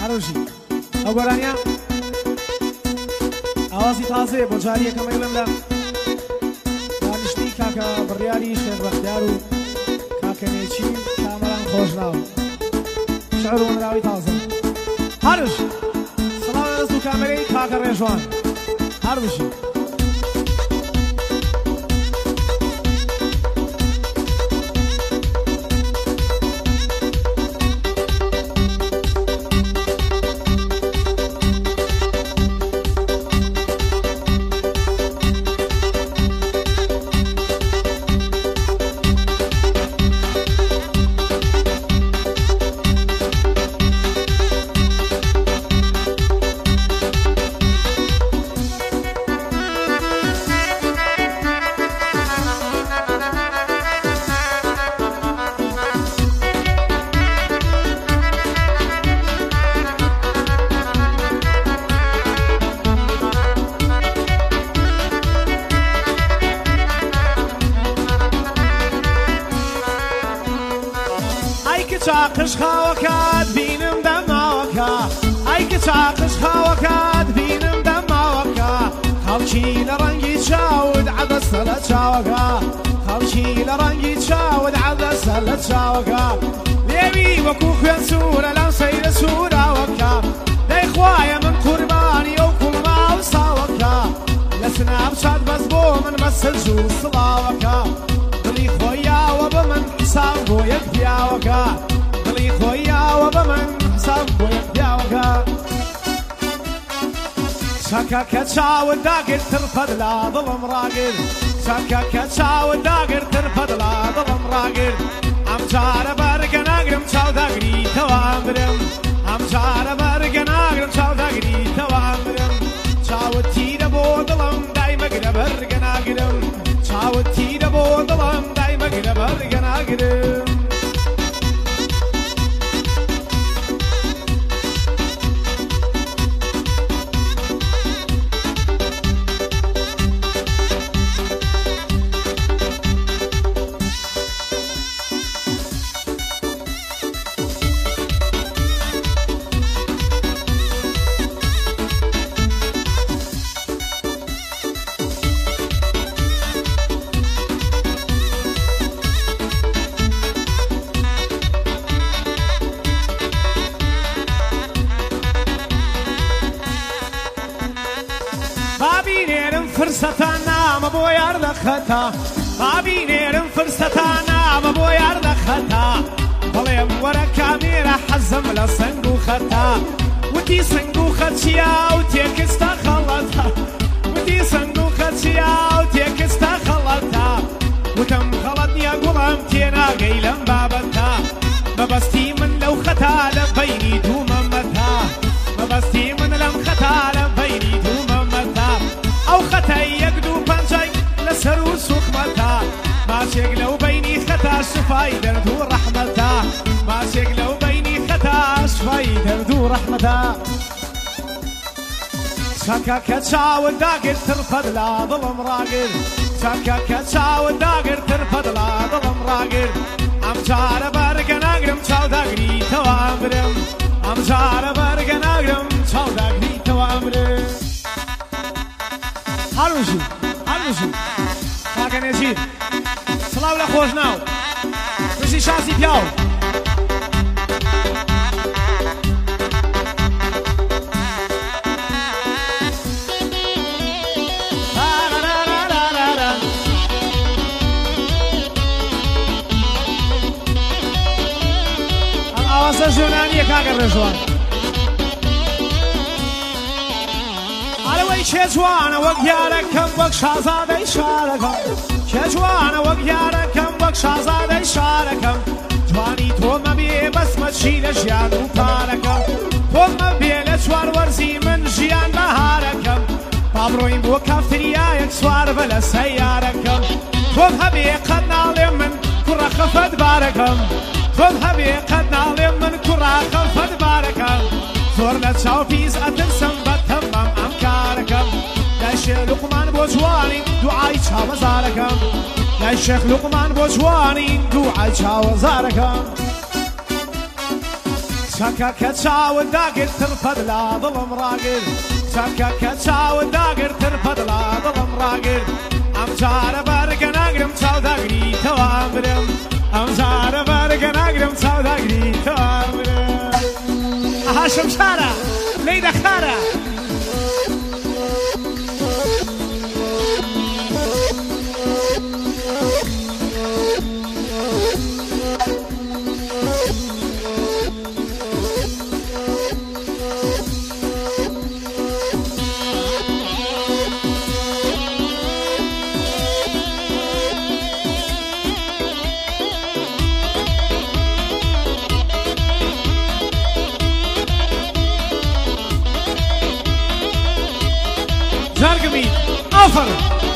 هەروژی ئەو گۆرانیە ئاوازی تازەیە بۆ جاری یەکەم ئێڵەمدا دانیشتی کاکە بڕیاری شێخ بەختیار و کاکە نێچی کامەران خۆشناو شعر و منراوی تازە هەروژ سڵاو لە دەست و کامەرەی کاکە ڕێژوان هەروژی چاقش خاوەکات بینم دەماوەکە ئەیکە چاقش خاوەکات بینم دەماوەکە خەڵکی لە ڕەنگی چاود عەدەستە لە چاوەکە خەڵکی لە ڕەنگی چاود عەدەستە لە چاوەکە لێوی وەکو خوێن سوورە لەم سەیرە سووراوەکە دەی خوایە من قوربانی ئەو کوڵما و ساوەکە لە سناپچات بەس بۆ من بە سەرج و سڵاوەکە دڵی خۆیاوە بە من حساب بۆ یەک پیاوەکە دڵی خۆیاوە بە من حساب بۆ یەک پیاوەکە چەکە کە چاوت داگرتر پەدلا دڵم ڕاگرت چەکە کە چاوت داگرتر پەدلا دڵم ڕاگرت ئەم جارە بەرگە ناگرم چاوداگریتەوە ئەمرم ئەم جارە بەرگە ناگرم چاوداگریتەوە ئەمرم چاوت تیرە بۆ دڵم دایمەگرە بەرگە ناگرم چاوت تیرە بۆ دڵم دایمەگرە بەرگە ناگرم فرسەتان نامە بۆ یار لە خەتا بابینێرم فرسەتان نامە بۆ یار لە خەتا بەڵێم وەرە کامێرە حەزم لە سنگ و خەتا وتی سنگ و خەچیا و تێکستە خەڵەتا وتی سنگ و خەچیا و تێکستە خەڵەتا وتم خەڵەت نییە گوڵم تێناگەی لەم بابەتا مەبەستی من لەو خەتا لە بەینی دوو مەمەتا مەبەستی من لەم خەتا لە بەینی دوو مەمەتا ئەو خەتای یەک دوو پەنجەی لەسەر و سوخمەتا ماچێک لەو بەینی خەتا شفای دەرد و ڕەحمەتا ماچێک لەو بەینی خەتا شفای دەرد و ڕەحمەتا چەکە کە چاوت داگرتر پەدلا دڵم ڕاگرت چەکە کە چاوت داگرتر پەدلا دڵم ڕاگرت ئەم جارە بەرگە ناگرم چاوداگریتەوە ئەمرم ئەم جارە بەرگە ناگرم چاوداگریتەوە ئەمرم هەروژی هەروژی کاکە نێچیر سڵاو لە خۆشناو پشتی شاسی پیاو ئەم ئاوازە ژۆنانیە کاکە ڕێژوان چێ جوانە وەک یارەکەم وەک شازادەی شارەکەم چێ جوانە وەک یارەکەم وەک شازادەی شارەکەم جوانی تۆ مەبێ بەسمە چی لە ژیان و پارەکەم تۆ مەبێ لە چوار وەرزی من ژیان بەهارەکەم با بڕۆین بۆ کافتریایەک سوار بە لە سەیارەکەم تۆم هەبێ قەت ناڵێ من کوڕە خەفەت بارەکەم تۆم هەبێ قەت ناڵێ من کوڕە خەفەت بارەکەم زۆر لە چاو پیس ئەترسم بە تەمەم ئەم کارەکەم لای شێخ لوقمان بۆ جوانی دوعای چاوەزارەکەم لای شێخ لوقمان بۆ جوانی دوعای چاوەزارەکەم شكا كتشاو داقر ترفض لا ظلم راقر شكا كتشاو داقر ترفض لا ظلم راقر أمجار برقن أقرم تشاو داقري توامرم أمجار برقن أقرم تشاو داقري توامرم أها شمشارة ليدا خارة زرقمي أفر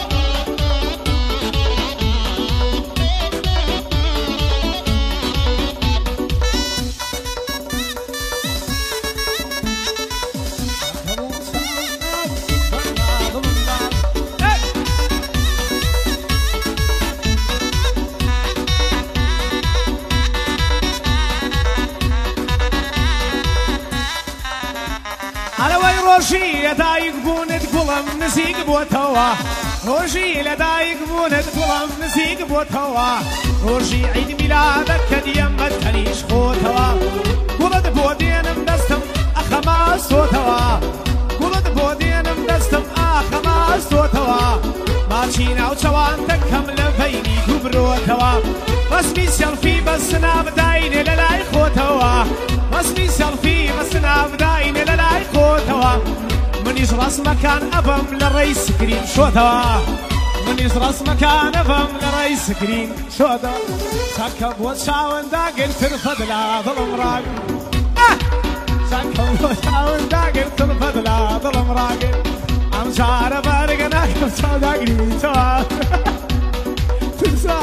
روشي لدايق بوند قلم نسيق بوتوا روشي لدايق بوند قلم نسيق بوتوا روشي عيد ميلادك كديم متنيش خوتوا قلد بودين مدستم أخما صوتوا قلد بودين مدستم أخما صوتوا ما تشينا وشوانتك كمل بيني كبروتوا رسمي سيلفي بس نابداين للاي خوتوا رسمي سيلفي بس نابداين للاي خوتوا من يجرس مكان أبم للرئيس كريم شوتوا من يجرس مكان أبم للرئيس كريم شوتوا سكب وشاون داقل ترفض لا ظلم راقل سكب وشاون داقل ترفض لا ظلم راقل أمشار بارقنا كمشا داقلي توا تنسى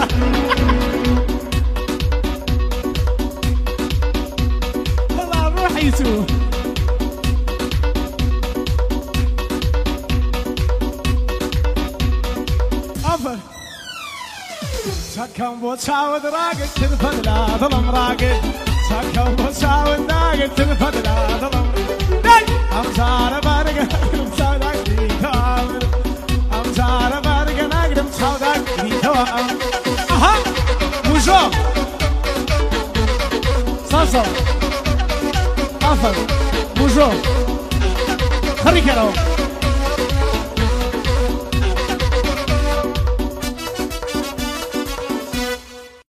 والله روحي تو سكن بوتشاود راقد تنفذ لا ظلم راقد سكن بوتشاود راقد تنفذ لا ظلم أمزار بارق أقرم صادق دي تامر أمزار بارق أقرم صادق دي تامر أها بوجو صاصا أفر بوجو خريك يا